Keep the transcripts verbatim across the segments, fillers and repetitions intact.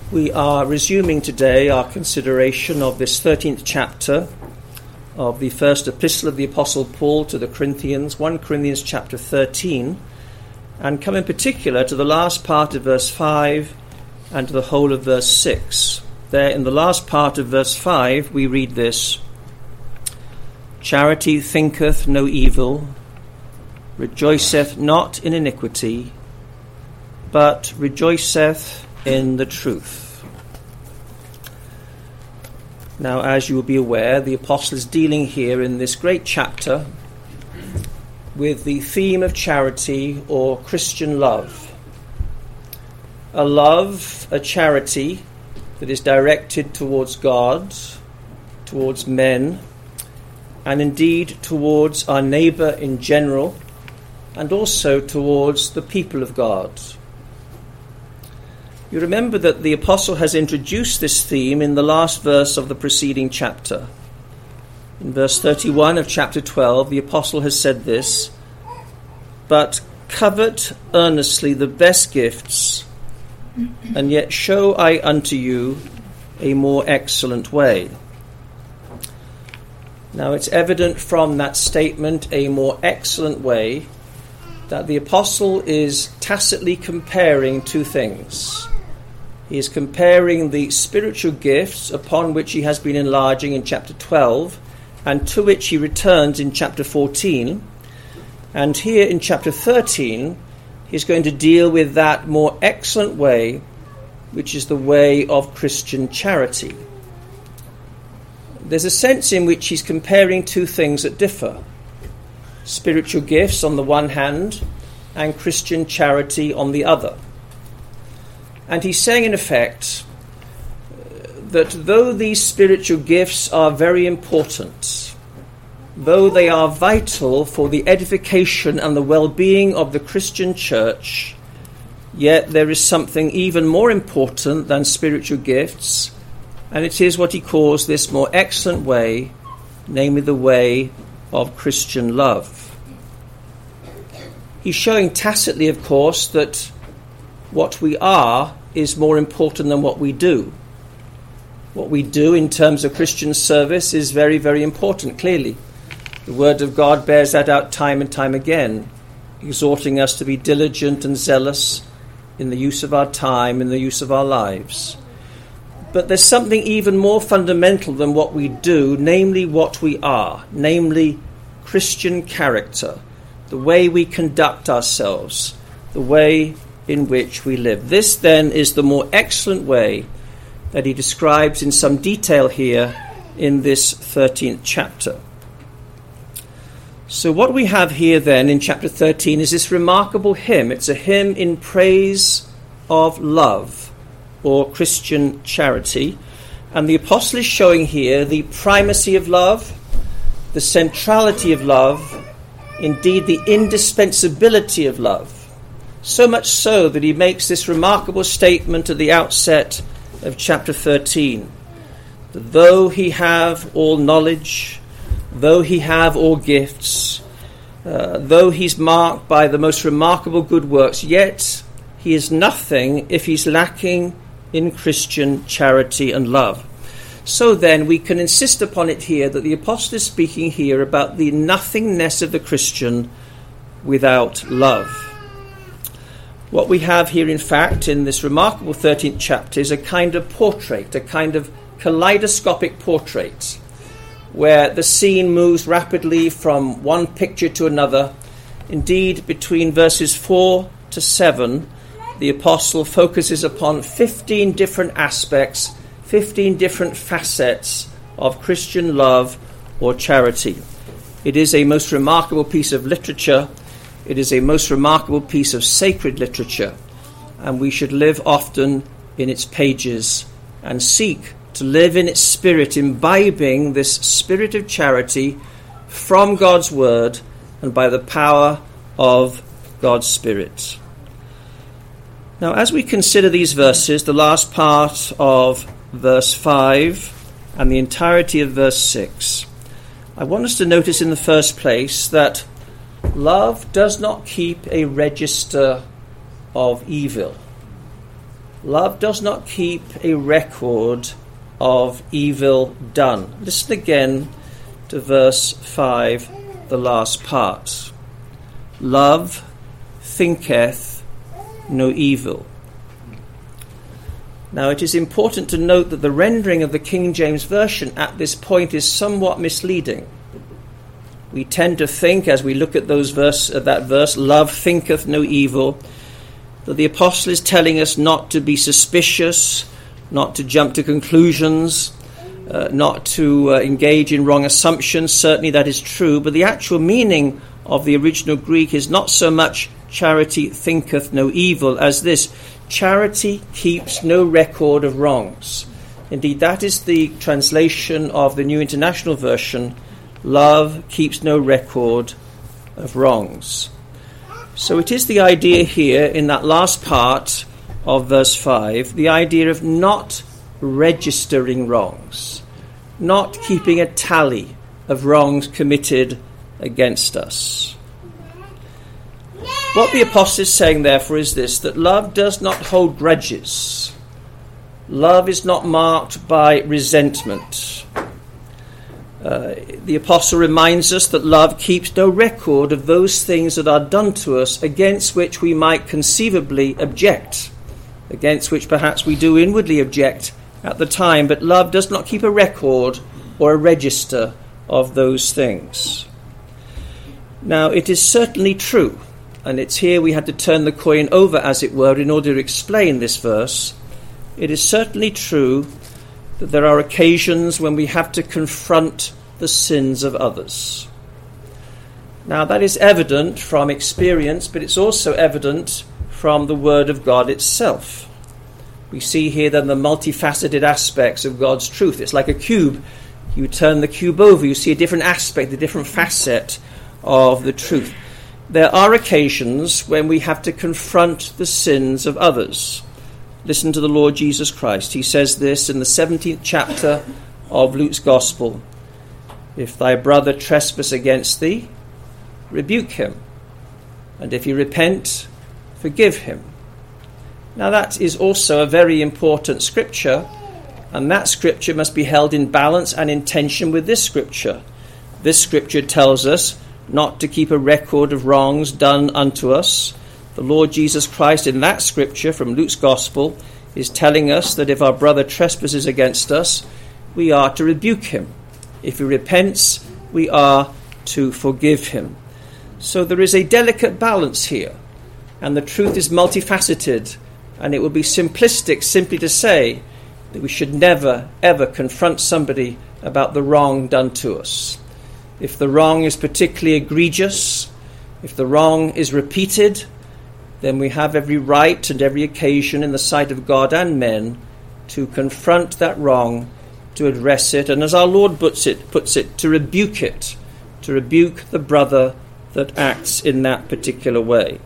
We are resuming today our consideration of this thirteenth chapter of the first epistle of the Apostle Paul to the Corinthians, First Corinthians chapter thirteen, and come in particular to the last part of verse five and to the whole of verse six. There in the last part of verse five we read this: "Charity thinketh no evil, rejoiceth not in iniquity, but rejoiceth in the truth." Now, as you will be aware, the apostle is dealing here in this great chapter with the theme of charity or Christian love. A love, a charity that is directed towards God, towards men, and indeed towards our neighbour in general, and also towards the people of God. You remember that the apostle has introduced this theme in the last verse of the preceding chapter. In verse thirty-one of chapter twelve, the apostle has said this: "But covet earnestly the best gifts, and yet show I unto you a more excellent way." Now it's evident from that statement, "a more excellent way," that the apostle is tacitly comparing two things. He is comparing the spiritual gifts upon which he has been enlarging in chapter twelve and to which he returns in chapter fourteen. And here in chapter thirteen, he's going to deal with that more excellent way, which is the way of Christian charity. There's a sense in which he's comparing two things that differ: spiritual gifts on the one hand and Christian charity on the other. And he's saying, in effect, that though these spiritual gifts are very important, though they are vital for the edification and the well-being of the Christian church, yet there is something even more important than spiritual gifts, and it is what he calls this more excellent way, namely the way of Christian love. He's showing tacitly, of course, that what we are is more important than what we do. What we do in terms of Christian service is very, very important, clearly. The Word of God bears that out time and time again, exhorting us to be diligent and zealous in the use of our time, in the use of our lives. But there's something even more fundamental than what we do, namely what we are, namely Christian character, the way we conduct ourselves, the way in which we live. This, then, is the more excellent way that he describes in some detail here in this thirteenth chapter. So what we have here, then, in chapter thirteen is this remarkable hymn. It's a hymn in praise of love, or Christian charity. And the apostle is showing here the primacy of love, the centrality of love, indeed the indispensability of love. So much so that he makes this remarkable statement at the outset of chapter thirteen, that though he have all knowledge, though he have all gifts, uh, though he's marked by the most remarkable good works, yet he is nothing if he's lacking in Christian charity and love. So then we can insist upon it here that the apostle is speaking here about the nothingness of the Christian without love. What we have here, in fact, in this remarkable thirteenth chapter is a kind of portrait, a kind of kaleidoscopic portrait, where the scene moves rapidly from one picture to another. Indeed, between verses four to seven, the apostle focuses upon fifteen different aspects, fifteen different facets of Christian love or charity. It is a most remarkable piece of literature. It is a most remarkable piece of sacred literature, and we should live often in its pages and seek to live in its spirit, imbibing this spirit of charity from God's word and by the power of God's Spirit. Now, as we consider these verses, the last part of verse five and the entirety of verse six, I want us to notice in the first place that love does not keep a register of evil. Love does not keep a record of evil done. Listen again to verse five, the last part. Love thinketh no evil. Now it is important to note that the rendering of the King James Version at this point is somewhat misleading. We tend to think, as we look at those verse, at that verse, love thinketh no evil, that the apostle is telling us not to be suspicious, not to jump to conclusions, uh, not to uh, engage in wrong assumptions. Certainly that is true, but the actual meaning of the original Greek is not so much charity thinketh no evil as this: charity keeps no record of wrongs. Indeed, that is the translation of the New International Version. Love keeps no record of wrongs. So it is the idea here in that last part of verse five, the idea of not registering wrongs, not keeping a tally of wrongs committed against us. What the apostle is saying, therefore, is this: that love does not hold grudges. Love is not marked by resentment. Uh, the apostle reminds us that love keeps no record of those things that are done to us against which we might conceivably object, against which perhaps we do inwardly object at the time, but love does not keep a record or a register of those things. Now, it is certainly true, and it's here we had to turn the coin over, as it were, in order to explain this verse. It is certainly true that there are occasions when we have to confront the sins of others. Now, that is evident from experience, but it's also evident from the Word of God itself. We see here then the multifaceted aspects of God's truth. It's like a cube. You turn the cube over, you see a different aspect, a different facet of the truth. There are occasions when we have to confront the sins of others. Listen to the Lord Jesus Christ. He says this in the seventeenth chapter of Luke's Gospel: if thy brother trespass against thee, rebuke him, and if he repent, forgive him. Now that is also a very important scripture, and that scripture must be held in balance and in tension with this scripture. This scripture tells us not to keep a record of wrongs done unto us. The Lord Jesus Christ in that scripture from Luke's Gospel is telling us that if our brother trespasses against us, we are to rebuke him. If he repents, we are to forgive him. So there is a delicate balance here, and the truth is multifaceted, and it would be simplistic simply to say that we should never, ever confront somebody about the wrong done to us. If the wrong is particularly egregious, if the wrong is repeated, then we have every right and every occasion in the sight of God and men to confront that wrong, to address it, and as our Lord puts it, puts it, to rebuke it, to rebuke the brother that acts in that particular way.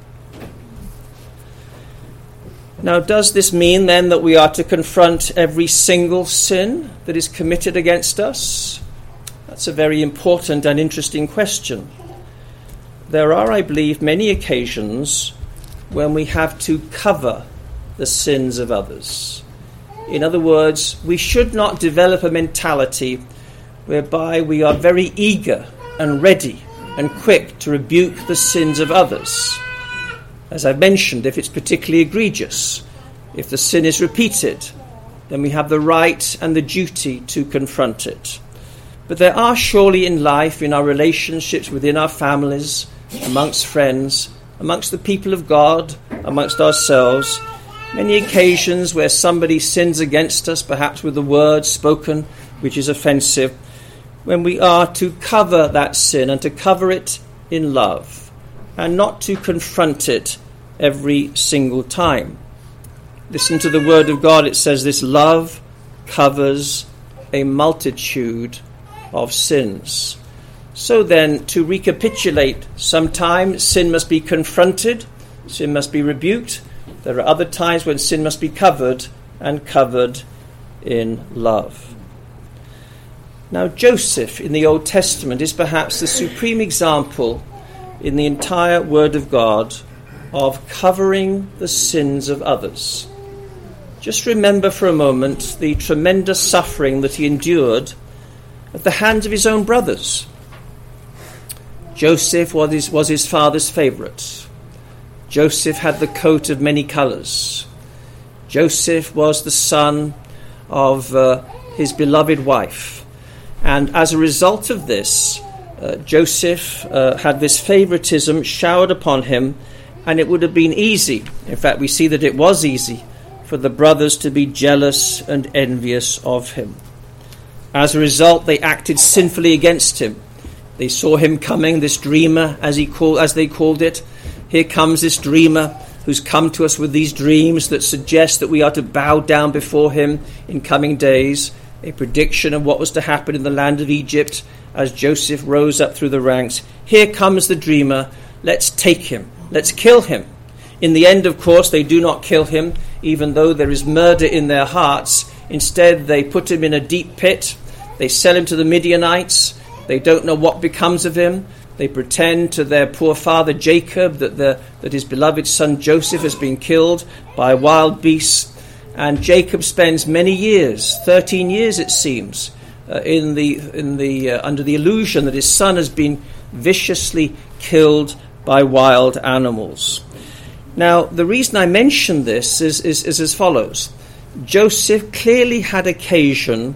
Now, does this mean then that we are to confront every single sin that is committed against us? That's a very important and interesting question. There are, I believe, many occasions when we have to cover the sins of others. In other words, we should not develop a mentality whereby we are very eager and ready and quick to rebuke the sins of others. As I've mentioned, if it's particularly egregious, if the sin is repeated, then we have the right and the duty to confront it. But there are surely in life, in our relationships within our families, amongst friends, amongst the people of God, amongst ourselves, many occasions where somebody sins against us, perhaps with a word spoken which is offensive, when we are to cover that sin and to cover it in love, and not to confront it every single time. Listen to the word of God. It says this: love covers a multitude of sins. So then, to recapitulate, sometimes sin must be confronted, sin must be rebuked. There are other times when sin must be covered, and covered in love. Now, Joseph in the Old Testament is perhaps the supreme example in the entire Word of God of covering the sins of others. just remember for a moment the tremendous suffering that he endured at the hands of his own brothers. Joseph was his, was his father's favourite. Joseph had the coat of many colours. Joseph was the son of uh, his beloved wife. And as a result of this, uh, Joseph uh, had this favouritism showered upon him, and it would have been easy, in fact we see that it was easy, for the brothers to be jealous and envious of him. As a result, they acted sinfully against him. They saw him coming, this dreamer, as he call, as they called it. Here comes this dreamer who's come to us with these dreams that suggest that we are to bow down before him in coming days, a prediction of what was to happen in the land of Egypt as Joseph rose up through the ranks. Here comes the dreamer. Let's take him. Let's kill him. In the end, of course, they do not kill him, even though there is murder in their hearts. Instead, they put him in a deep pit. They sell him to the Midianites. They don't know what becomes of him. They pretend to their poor father Jacob that, the, that his beloved son Joseph has been killed by wild beasts. And Jacob spends many years, thirteen years it seems, uh, in the in the uh, under the illusion that his son has been viciously killed by wild animals. Now, the reason I mention this is, is, is as follows. Joseph clearly had occasion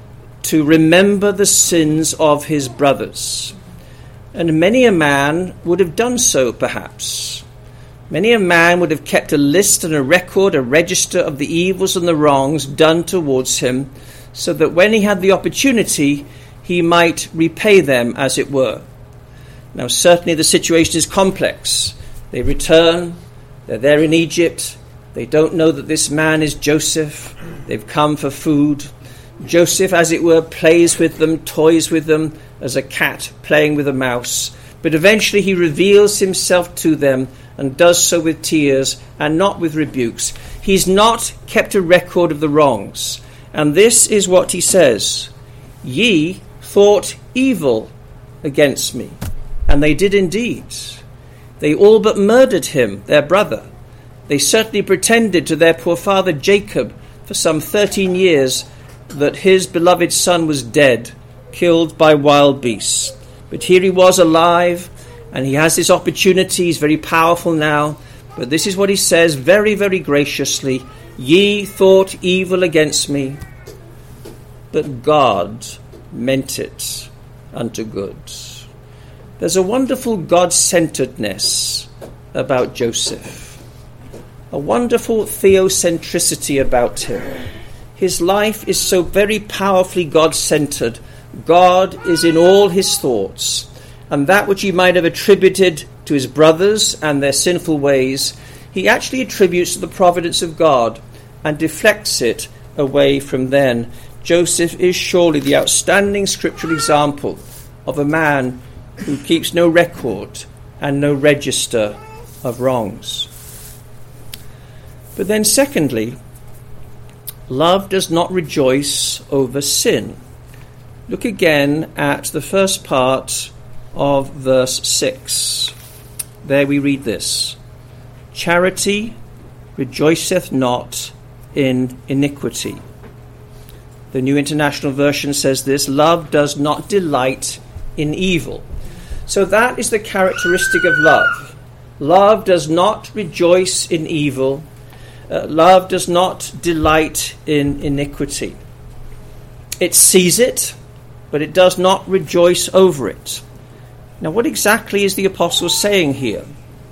to remember the sins of his brothers. And many a man would have done so, perhaps. Many a man would have kept a list and a record, a register of the evils and the wrongs done towards him, so that when he had the opportunity, he might repay them, as it were. Now, certainly the situation is complex. They return. They're there in Egypt. They don't know that this man is Joseph. They've come for food. Joseph, as it were, plays with them, toys with them, as a cat playing with a mouse. But eventually he reveals himself to them and does so with tears and not with rebukes. He's not kept a record of the wrongs. And this is what he says. Ye thought evil against me. And they did indeed. They all but murdered him, their brother. They certainly pretended to their poor father Jacob for some thirteen years that his beloved son was dead, killed by wild beasts. But here he was alive, and he has this opportunity. He's very powerful now. But this is what he says very, very graciously. Ye thought evil against me, but God meant it unto good. There's a wonderful God-centeredness about Joseph, a wonderful theocentricity about him. His life is so very powerfully God-centered. God is in all his thoughts, and that which he might have attributed to his brothers and their sinful ways, he actually attributes to the providence of God and deflects it away from them. Joseph is surely the outstanding scriptural example of a man who keeps no record and no register of wrongs. But then secondly, love does not rejoice over sin. Look again at the first part of verse six. There we read this. Charity rejoiceth not in iniquity. The New International Version says this. Love does not delight in evil. So that is the characteristic of love. Love does not rejoice in evil. Uh, love does not delight in iniquity. It sees it, but it does not rejoice over it. Now, what exactly is the apostle saying here?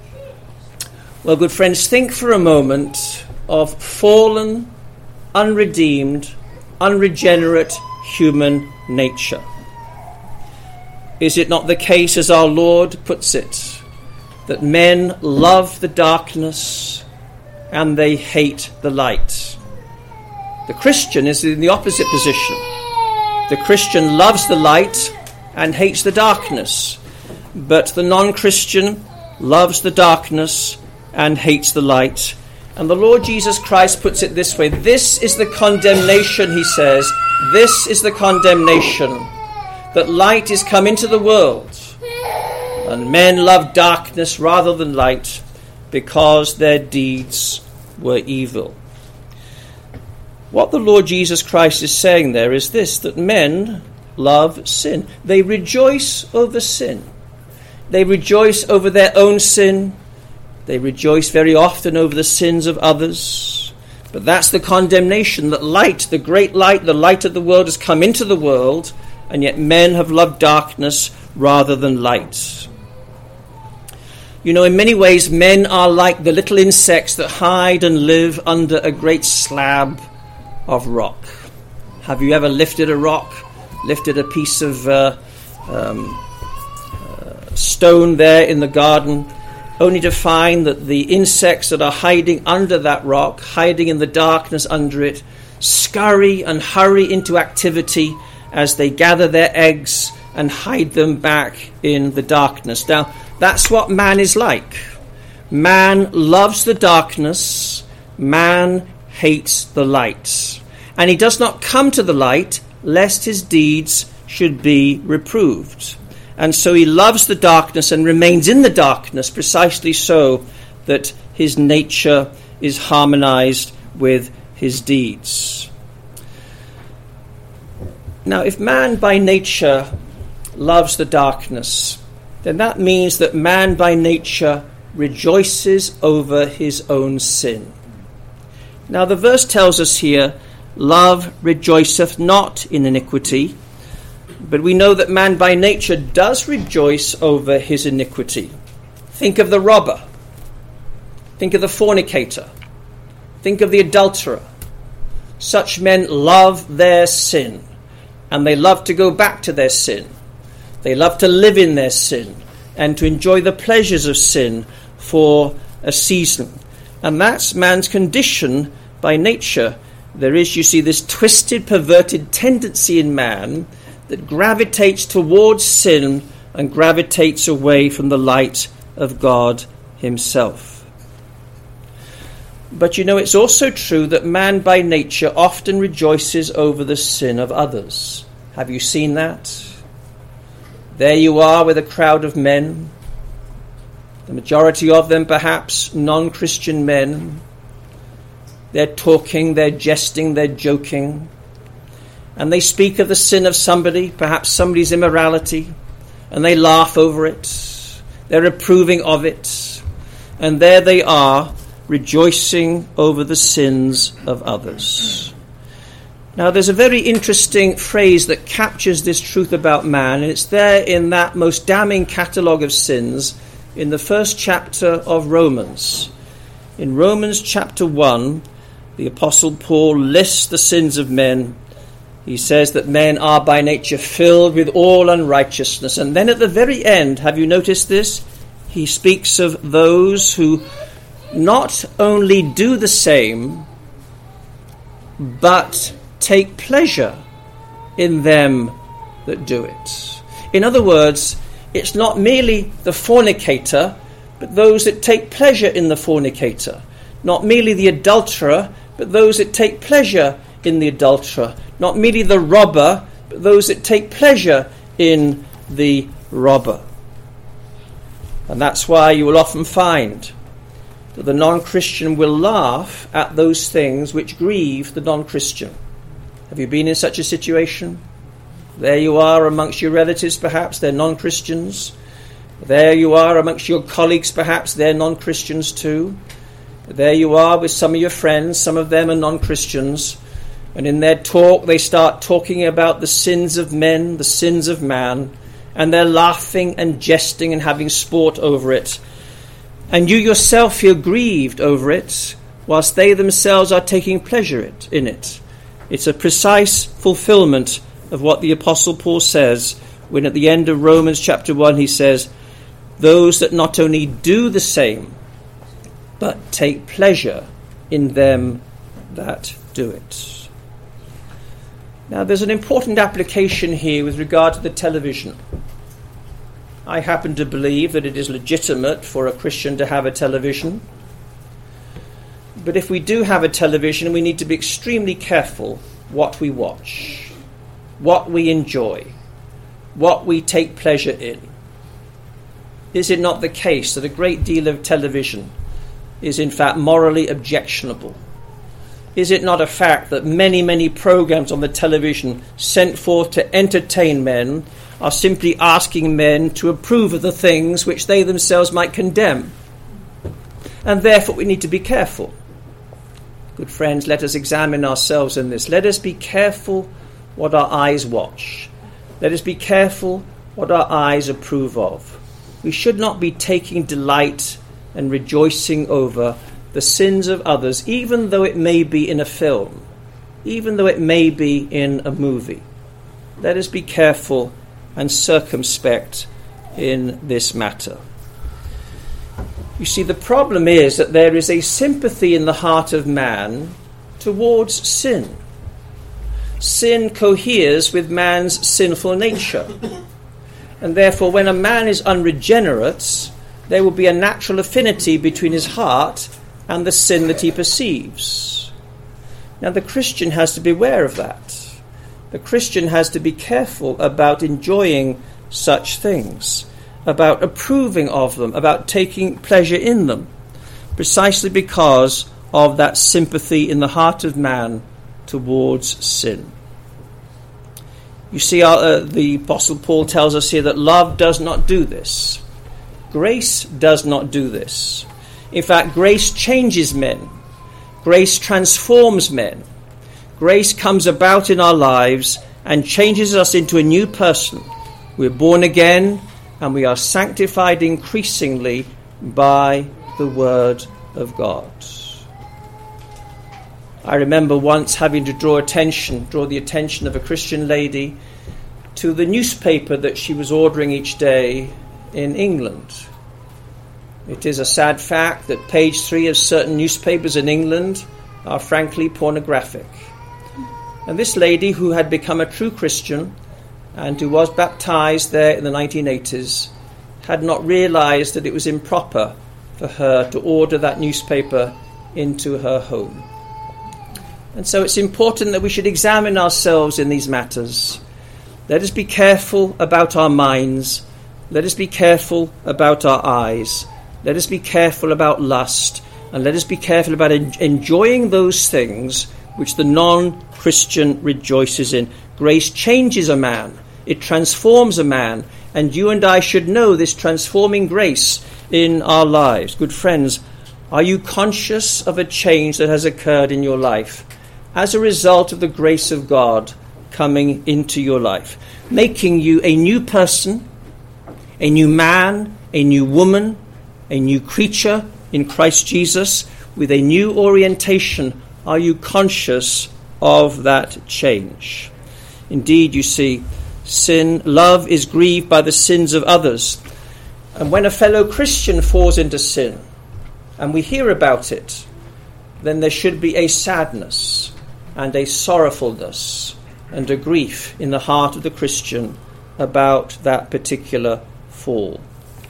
Well, good friends, think for a moment of fallen, unredeemed, unregenerate human nature. Is it not the case, as our Lord puts it, that men love the darkness and they hate the light? The Christian is in the opposite position. The Christian loves the light and hates the darkness, but the non-Christian loves the darkness and hates the light. And the Lord Jesus Christ puts it this way. This is the condemnation, he says. This is the condemnation, that light is come into the world, and men love darkness rather than light, because their deeds were evil. What the Lord Jesus Christ is saying there is this, that men love sin. They rejoice over sin. They rejoice over their own sin. They rejoice very often over the sins of others. But that's the condemnation, that light, the great light, the light of the world has come into the world, and yet men have loved darkness rather than light. You know, in many ways, men are like the little insects that hide and live under a great slab of rock. Have you ever lifted a rock, lifted a piece of uh, um, uh, stone there in the garden, only to find that the insects that are hiding under that rock, hiding in the darkness under it, scurry and hurry into activity as they gather their eggs and hide them back in the darkness. Now, that's what man is like. Man loves the darkness. Man hates the light. And he does not come to the light lest his deeds should be reproved. And so he loves the darkness and remains in the darkness precisely so that his nature is harmonized with his deeds. Now, if man by nature loves the darkness, then that means that man by nature rejoices over his own sin. Now, the verse tells us here, love rejoiceth not in iniquity. But we know that man by nature does rejoice over his iniquity. Think of the robber. Think of the fornicator. Think of the adulterer. Such men love their sin, and they love to go back to their sin. They love to live in their sin and to enjoy the pleasures of sin for a season. And that's man's condition by nature. There is, you see, this twisted, perverted tendency in man that gravitates towards sin and gravitates away from the light of God himself. But you know, it's also true that man by nature often rejoices over the sin of others. Have you seen that? There you are with a crowd of men, the majority of them perhaps non-Christian men. They're talking, they're jesting, they're joking. And they speak of the sin of somebody, perhaps somebody's immorality, and they laugh over it. They're approving of it. And there they are, rejoicing over the sins of others. Now, there's a very interesting phrase that captures this truth about man, and it's there in that most damning catalogue of sins in the first chapter of Romans. In Romans chapter one, the Apostle Paul lists the sins of men. He says that men are by nature filled with all unrighteousness. And then at the very end, have you noticed this? He speaks of those who not only do the same, but take pleasure in them that do it. In other words, it's not merely the fornicator, but those that take pleasure in the fornicator. Not merely the adulterer, but those that take pleasure in the adulterer. Not merely the robber, but those that take pleasure in the robber. And that's why you will often find that the non-Christian will laugh at those things which grieve the non-Christian. Have you been in such a situation? There you are amongst your relatives, perhaps, they're non-Christians. There you are amongst your colleagues, perhaps, they're non-Christians too. There you are with some of your friends, some of them are non-Christians. And in their talk, they start talking about the sins of men, the sins of man, and they're laughing and jesting and having sport over it. And you yourself feel grieved over it, whilst they themselves are taking pleasure in it. It's a precise fulfillment of what the Apostle Paul says when at the end of Romans chapter one he says, those that not only do the same, but take pleasure in them that do it. Now, there's an important application here with regard to the television. I happen to believe that it is legitimate for a Christian to have a television. But if we do have a television, we need to be extremely careful what we watch, what we enjoy, what we take pleasure in. Is it not the case that a great deal of television is in fact morally objectionable? Is it not a fact that many, many programs on the television sent forth to entertain men are simply asking men to approve of the things which they themselves might condemn? And therefore we need to be careful. Good friends, let us examine ourselves in this. Let us be careful what our eyes watch. Let us be careful what our eyes approve of. We should not be taking delight and rejoicing over the sins of others, even though it may be in a film, even though it may be in a movie. Let us be careful and circumspect in this matter. You see, the problem is that there is a sympathy in the heart of man towards sin. Sin coheres with man's sinful nature. And therefore, when a man is unregenerate, there will be a natural affinity between his heart and the sin that he perceives. Now, the Christian has to beware of that. The Christian has to be careful about enjoying such things, about approving of them, about taking pleasure in them, precisely because of that sympathy in the heart of man towards sin. You see, our, uh, the Apostle Paul tells us here that love does not do this. Grace does not do this. In fact, grace changes men. Grace transforms men. Grace comes about in our lives and changes us into a new person. We're born again and we are sanctified increasingly by the Word of God. I remember once having to draw attention, draw the attention of a Christian lady to the newspaper that she was ordering each day in England. It is a sad fact that page three of certain newspapers in England are frankly pornographic. And this lady, who had become a true Christian and who was baptized there in the nineteen eighties, had not realized that it was improper for her to order that newspaper into her home. And so it's important that we should examine ourselves in these matters. Let us be careful about our minds. Let us be careful about our eyes. Let us be careful about lust. And let us be careful about en- enjoying those things which the non-Christian rejoices in. Grace changes a man. It transforms a man. And you and I should know this transforming grace in our lives. Good friends, are you conscious of a change that has occurred in your life as a result of the grace of God coming into your life, making you a new person, a new man, a new woman, a new creature in Christ Jesus with a new orientation? Are you conscious of that change? Indeed, you see, sin, love is grieved by the sins of others. And when a fellow Christian falls into sin, and we hear about it, then there should be a sadness and a sorrowfulness and a grief in the heart of the Christian about that particular fall.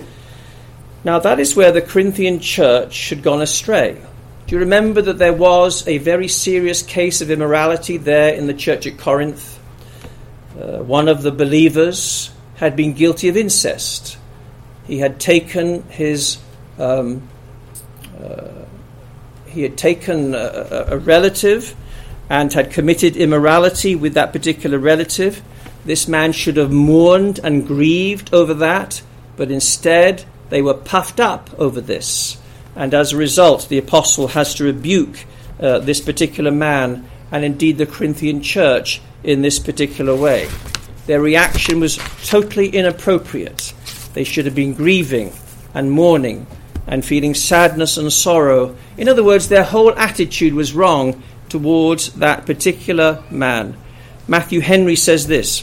Now, that is where the Corinthian church had gone astray. Do you remember that there was a very serious case of immorality there in the church at Corinth? Uh, one of the believers had been guilty of incest. He had taken his um, uh, he had taken a, a relative and had committed immorality with that particular relative. This man should have mourned and grieved over that, but instead they were puffed up over this. And as a result, the apostle has to rebuke uh, this particular man and indeed the Corinthian church in this particular way. Their reaction was totally inappropriate. They should have been grieving and mourning and feeling sadness and sorrow. In other words, their whole attitude was wrong towards that particular man. Matthew Henry says this: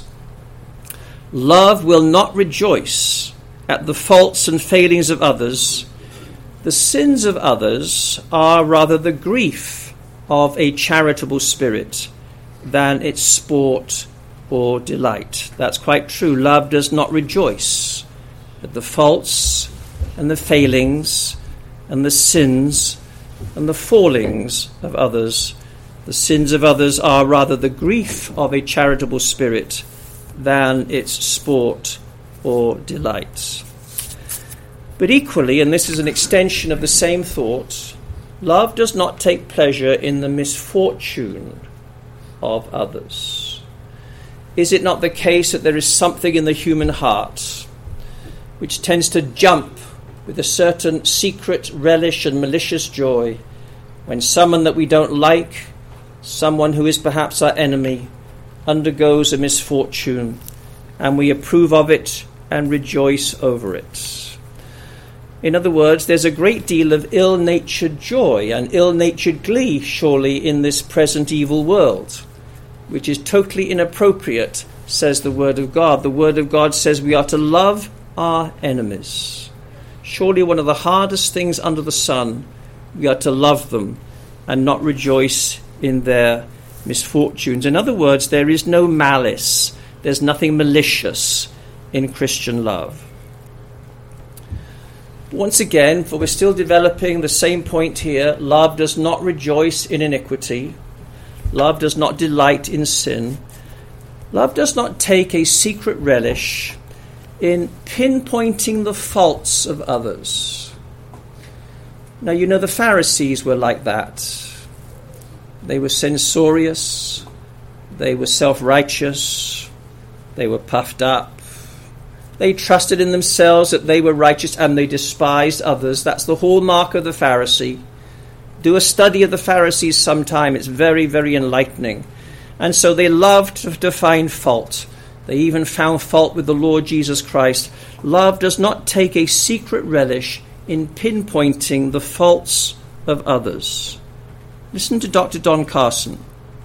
"Love will not rejoice at the faults and failings of others. The sins of others are rather the grief of a charitable spirit than its sport or delight." That's quite true. Love does not rejoice at the faults and the failings and the sins and the fallings of others. The sins of others are rather the grief of a charitable spirit than its sport or delight. But equally, and this is an extension of the same thought, Love does not take pleasure in the misfortune of others. Is it not the case that there is something in the human heart which tends to jump with a certain secret relish and malicious joy when someone that we don't like, someone who is perhaps our enemy, undergoes a misfortune, and we approve of it and rejoice over it? In other words, there's a great deal of ill-natured joy and ill-natured glee, surely, in this present evil world, which is totally inappropriate, says the Word of God. The Word of God says we are to love our enemies. Surely one of the hardest things under the sun, we are to love them and not rejoice in their misfortunes. In other words, there is no malice. There's nothing malicious in Christian love. Once again, for we're still developing the same point here, love does not rejoice in iniquity. Love does not delight in sin. Love does not take a secret relish in pinpointing the faults of others. Now, you know, the Pharisees were like that. They were censorious. They were self-righteous. They were puffed up. They trusted in themselves that they were righteous, and they despised others. That's the hallmark of the Pharisee. Do a study of the Pharisees sometime. It's very, very enlightening. And so they loved to find fault. They even found fault with the Lord Jesus Christ. Love does not take a secret relish in pinpointing the faults of others. Listen to Doctor Don Carson.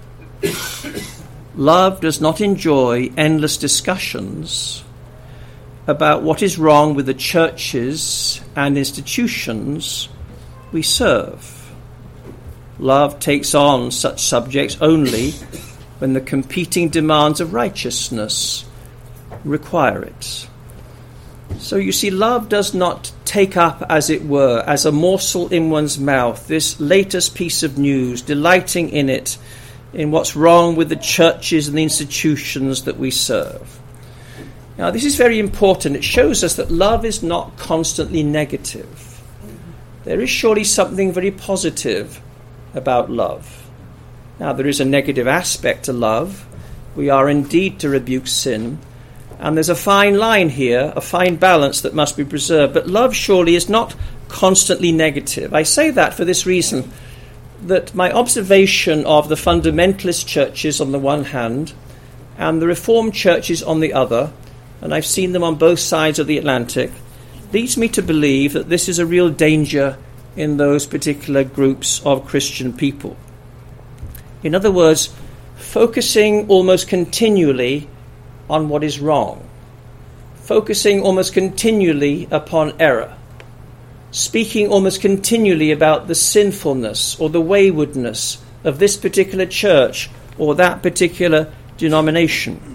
Love does not enjoy endless discussions about what is wrong with the churches and institutions we serve. Love takes on such subjects only when the competing demands of righteousness require it. So you see, love does not take up, as it were, as a morsel in one's mouth, this latest piece of news, delighting in it, in what's wrong with the churches and the institutions that we serve. Now, this is very important. It shows us that love is not constantly negative. There is surely something very positive about love. Now, there is a negative aspect to love. We are indeed to rebuke sin. And there's a fine line here, a fine balance that must be preserved. But love surely is not constantly negative. I say that for this reason, that my observation of the fundamentalist churches on the one hand and the Reformed churches on the other, and I've seen them on both sides of the Atlantic, leads me to believe that this is a real danger in those particular groups of Christian people. In other words, focusing almost continually on what is wrong, focusing almost continually upon error, speaking almost continually about the sinfulness or the waywardness of this particular church or that particular denomination.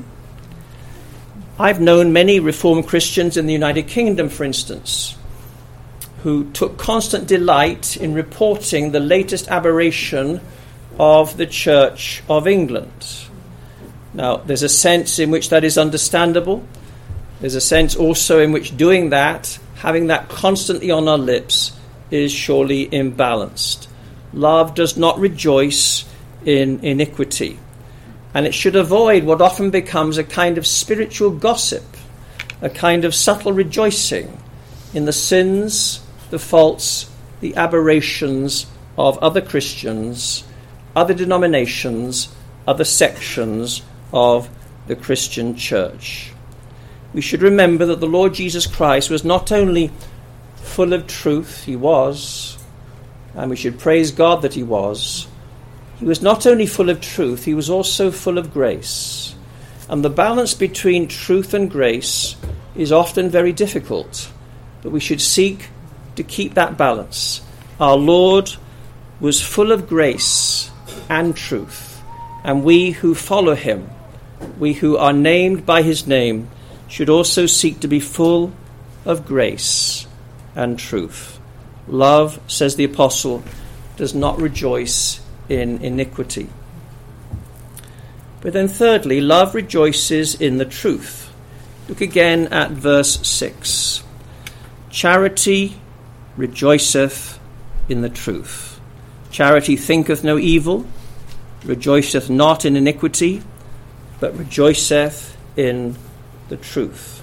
I've known many Reformed Christians in the United Kingdom, for instance, who took constant delight in reporting the latest aberration of the Church of England. Now, there's a sense in which that is understandable. There's a sense also in which doing that, having that constantly on our lips, is surely imbalanced. Love does not rejoice in iniquity. And it should avoid what often becomes a kind of spiritual gossip, a kind of subtle rejoicing in the sins, the faults, the aberrations of other Christians, other denominations, other sections of the Christian church. We should remember that the Lord Jesus Christ was not only full of truth, he was, and we should praise God that he was. He was not only full of truth, he was also full of grace. And the balance between truth and grace is often very difficult, but we should seek to keep that balance. Our Lord was full of grace and truth, and we who follow him, we who are named by his name, should also seek to be full of grace and truth. Love, says the apostle, does not rejoice in iniquity. But then thirdly, love rejoices in the truth. Look again at verse six. Charity rejoiceth in the truth. Charity thinketh no evil, rejoiceth not in iniquity, but rejoiceth in the truth.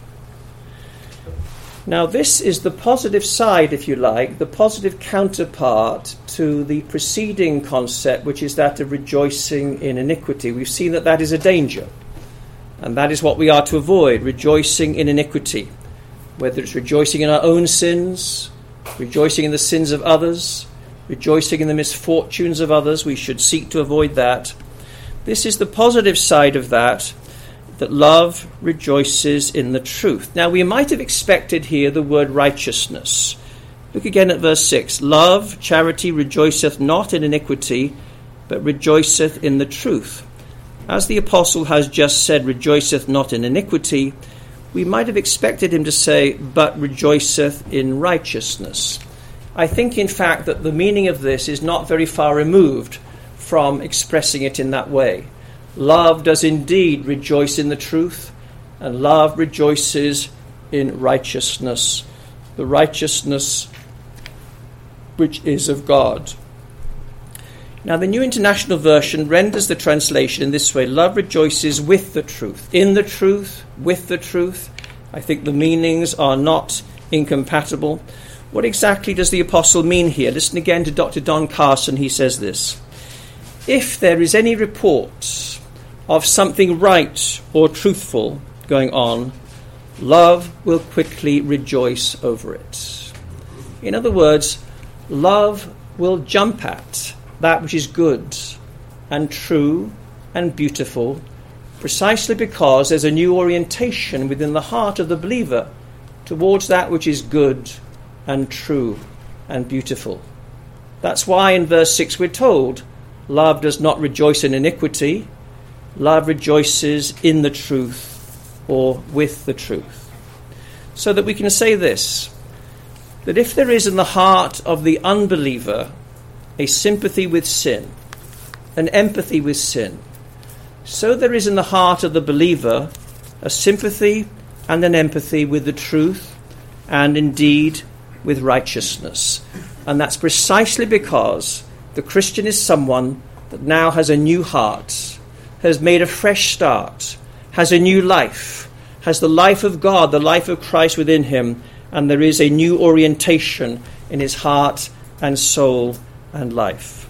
Now this is the positive side, if you like, the positive counterpart to the preceding concept, which is that of rejoicing in iniquity. We've seen that that is a danger, and that is what we are to avoid, rejoicing in iniquity, whether it's rejoicing in our own sins, rejoicing in the sins of others, rejoicing in the misfortunes of others. We should seek to avoid that. This is the positive side of that, that love rejoices in the truth. Now, we might have expected here the word righteousness. Look again at verse six. Love, charity, rejoiceth not in iniquity, but rejoiceth in the truth. As the apostle has just said, rejoiceth not in iniquity, we might have expected him to say, but rejoiceth in righteousness. I think, in fact, that the meaning of this is not very far removed from expressing it in that way. Love does indeed rejoice in the truth, and love rejoices in righteousness, the righteousness which is of God. Now, the New International Version renders the translation in this way: love rejoices with the truth, in the truth, with the truth. I think the meanings are not incompatible. What exactly does the apostle mean here? Listen again to Doctor Don Carson. He says this: if there is any report of something right or truthful going on, love will quickly rejoice over it. In other words, love will jump at that which is good and true and beautiful, precisely because there's a new orientation within the heart of the believer towards that which is good and true and beautiful. That's why in verse six we're told, love does not rejoice in iniquity, love rejoices in the truth, or with the truth. So that we can say this, that if there is in the heart of the unbeliever a sympathy with sin, an empathy with sin, so there is in the heart of the believer a sympathy and an empathy with the truth, and indeed with righteousness. And that's precisely because the Christian is someone that now has a new heart, has made a fresh start, has a new life, has the life of God, the life of Christ within him, and there is a new orientation in his heart and soul and life.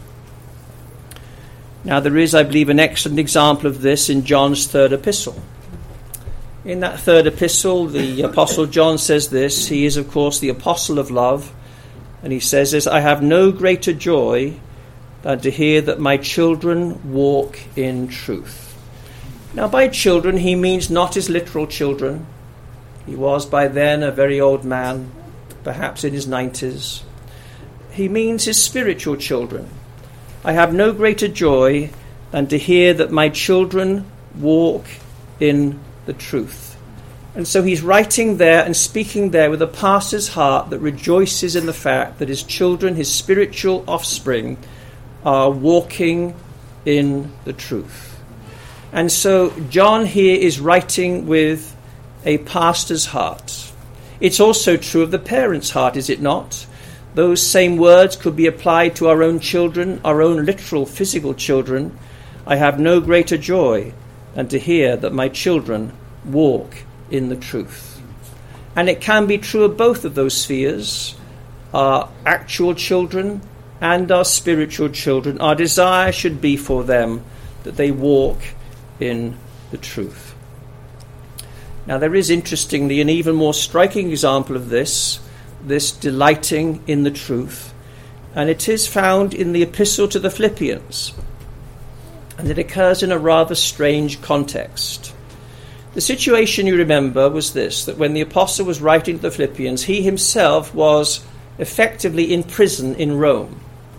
Now, there is, I believe, an excellent example of this in John's third epistle. In that third epistle, the Apostle John says this. He is, of course, the apostle of love, and he says this: I have no greater joy than to hear that my children walk in truth. Now, by children, he means not his literal children. He was by then a very old man, perhaps in his nineties. He means his spiritual children. I have no greater joy than to hear that my children walk in the truth. And so he's writing there and speaking there with a pastor's heart that rejoices in the fact that his children, his spiritual offspring, are walking in the truth. And so John here is writing with a pastor's heart. It's also true of the parent's heart, is it not? Those same words could be applied to our own children, our own literal physical children. I have no greater joy than to hear that my children walk in the truth. And it can be true of both of those spheres, our actual children and our spiritual children. Our desire should be for them that they walk in the truth. Now, there is, interestingly, an even more striking example of this, this delighting in the truth, and it is found in the epistle to the Philippians, and it occurs in a rather strange context. The situation, you remember, was this, that when the apostle was writing to the Philippians, he himself was effectively in prison in Rome.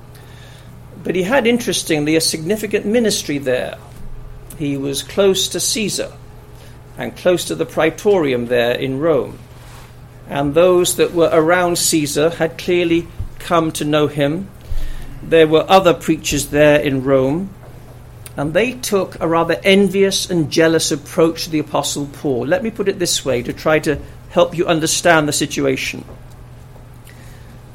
But he had, interestingly, a significant ministry there. He was close to Caesar and close to the Praetorium there in Rome. And those that were around Caesar had clearly come to know him. There were other preachers there in Rome, and they took a rather envious and jealous approach to the Apostle Paul. Let me put it this way to try to help you understand the situation.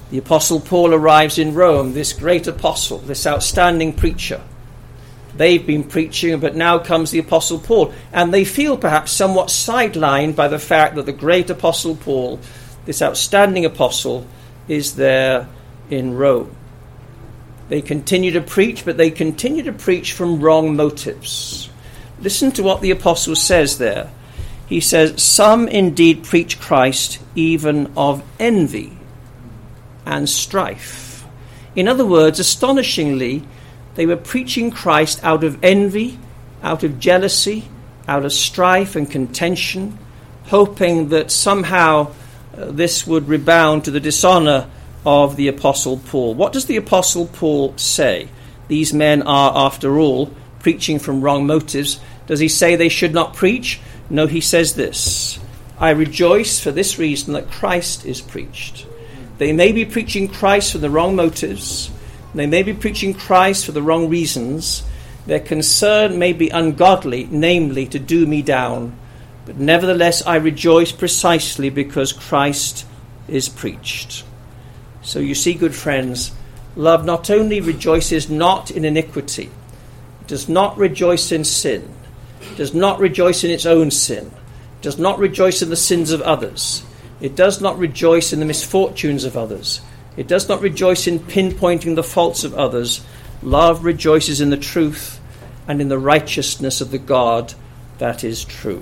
The Apostle Paul arrives in Rome, this great apostle, this outstanding preacher. They've been preaching, but now comes the Apostle Paul. And they feel perhaps somewhat sidelined by the fact that the great Apostle Paul, this outstanding apostle, is there in Rome. They continue to preach, but they continue to preach from wrong motives. Listen to what the apostle says there. He says, "Some indeed preach Christ even of envy and strife." In other words, astonishingly, they were preaching Christ out of envy, out of jealousy, out of strife and contention, hoping that somehow uh, this would rebound to the dishonor of the Apostle Paul. What does the Apostle Paul say? These men are, after all, preaching from wrong motives. Does he say they should not preach? No, he says this: "I rejoice for this reason that Christ is preached." They may be preaching Christ for the wrong motives. They may be preaching Christ for the wrong reasons. Their concern may be ungodly, namely to do me down. But nevertheless, I rejoice precisely because Christ is preached. So you see, good friends, love not only rejoices not in iniquity, does not rejoice in sin, does not rejoice in its own sin, does not rejoice in the sins of others. It does not rejoice in the misfortunes of others. It does not rejoice in pinpointing the faults of others. Love rejoices in the truth and in the righteousness of the God that is true.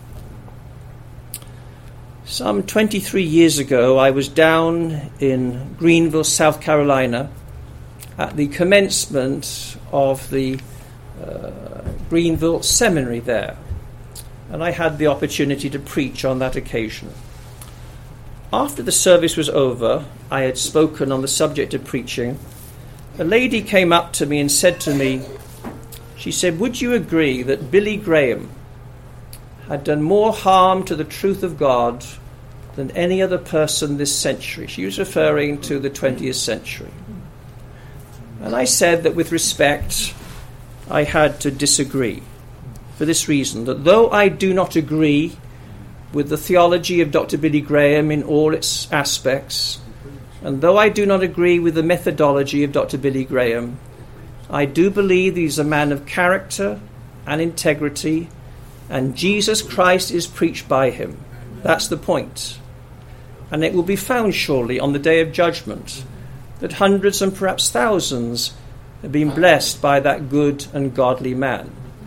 Some twenty-three years ago, I was down in Greenville, South Carolina, at the commencement of the uh, Greenville Seminary there. And I had the opportunity to preach on that occasion. After the service was over, I had spoken on the subject of preaching. A lady came up to me and said to me, she said, "Would you agree that Billy Graham had done more harm to the truth of God than any other person this century?" She was referring to the twentieth century. And I said that with respect, I had to disagree for this reason, that though I do not agree with the theology of Doctor Billy Graham in all its aspects, and though I do not agree with the methodology of Doctor Billy Graham, I do believe he's a man of character and integrity, and Jesus Christ is preached by him. That's the point. And it will be found surely on the day of judgment that hundreds and perhaps thousands have been blessed by that good and godly man.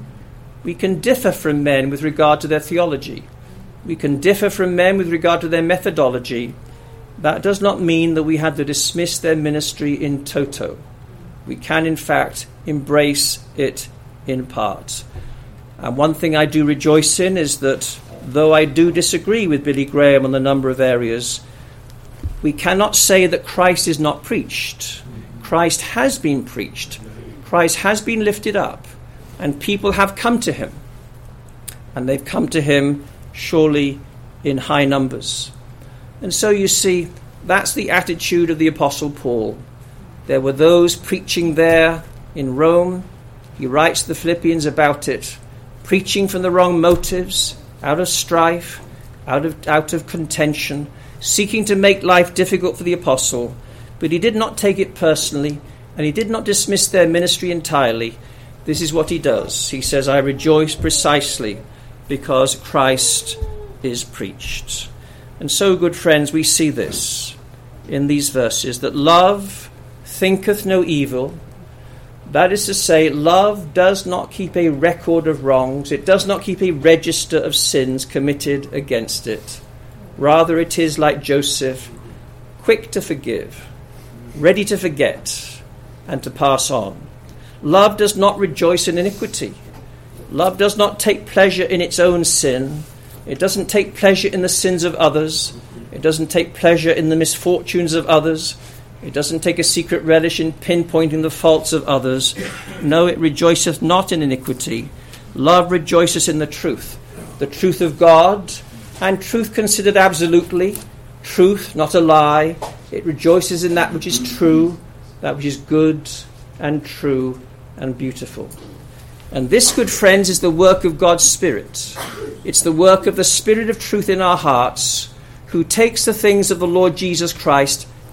We can differ from men with regard to their theology. We can differ from men with regard to their methodology. That does not mean that we have to dismiss their ministry in toto. We can, in fact, embrace it in part. And one thing I do rejoice in is that though I do disagree with Billy Graham on a number of areas, we cannot say that Christ is not preached. Christ has been preached. Christ has been lifted up. And people have come to him. And they've come to him surely in high numbers. And so you see, that's the attitude of the Apostle Paul. There were those preaching there in Rome. He writes to the Philippians about it, preaching from the wrong motives, out of strife, out of, out of contention, seeking to make life difficult for the apostle. But he did not take it personally, and he did not dismiss their ministry entirely. This is what he does. He says, "I rejoice precisely because Christ is preached." And so, good friends, we see this in these verses, that love thinketh no evil. That is to say, love does not keep a record of wrongs. It does not keep a register of sins committed against it. Rather, it is like Joseph, quick to forgive, ready to forget, and to pass on. Love does not rejoice in iniquity. Love does not take pleasure in its own sin. It doesn't take pleasure in the sins of others. It doesn't take pleasure in the misfortunes of others. It doesn't take a secret relish in pinpointing the faults of others. No, it rejoiceth not in iniquity. Love rejoices in the truth, the truth of God, and truth considered absolutely, truth, not a lie. It rejoices in that which is true, that which is good and true and beautiful. And this, good friends, is the work of God's Spirit. It's the work of the Spirit of truth in our hearts, who takes the things of the Lord Jesus Christ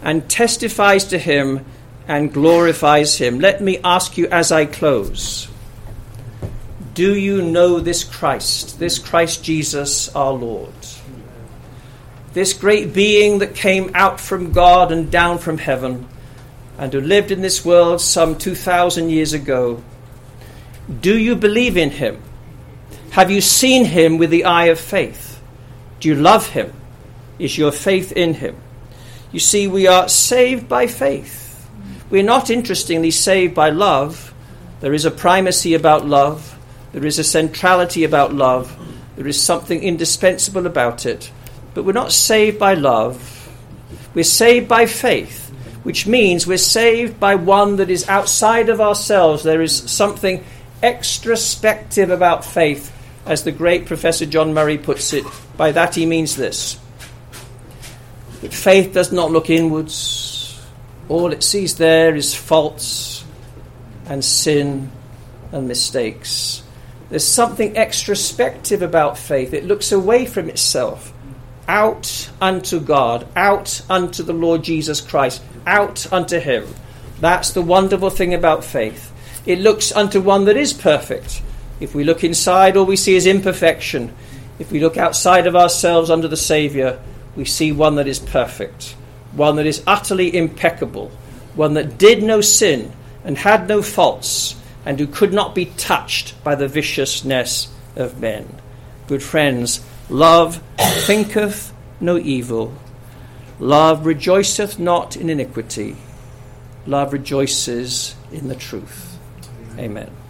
and testifies to him and glorifies him. Let me ask you as I close, do you know this Christ, this Christ Jesus our Lord? This great being that came out from God and down from heaven and who lived in this world some two thousand years ago. Do you believe in him? Have you seen him with the eye of faith? Do you love him? Is your faith in him? You see, we are saved by faith. We're not, interestingly, saved by love. There is a primacy about love. There is a centrality about love. There is something indispensable about it. But we're not saved by love. We're saved by faith, which means we're saved by one that is outside of ourselves. There is something extraspective about faith, as the great Professor John Murray puts it. By that he means this: that faith does not look inwards. All it sees there is faults and sin and mistakes. There's something extraspective about faith. It looks away from itself, out unto God, out unto the Lord Jesus Christ, out unto him. That's the wonderful thing about faith. It looks unto one that is perfect. If we look inside, all we see is imperfection. If we look outside of ourselves under the Saviour, we see one that is perfect, one that is utterly impeccable, one that did no sin and had no faults, and who could not be touched by the viciousness of men. Good friends, love thinketh no evil. Love rejoiceth not in iniquity. Love rejoices in the truth. Amen.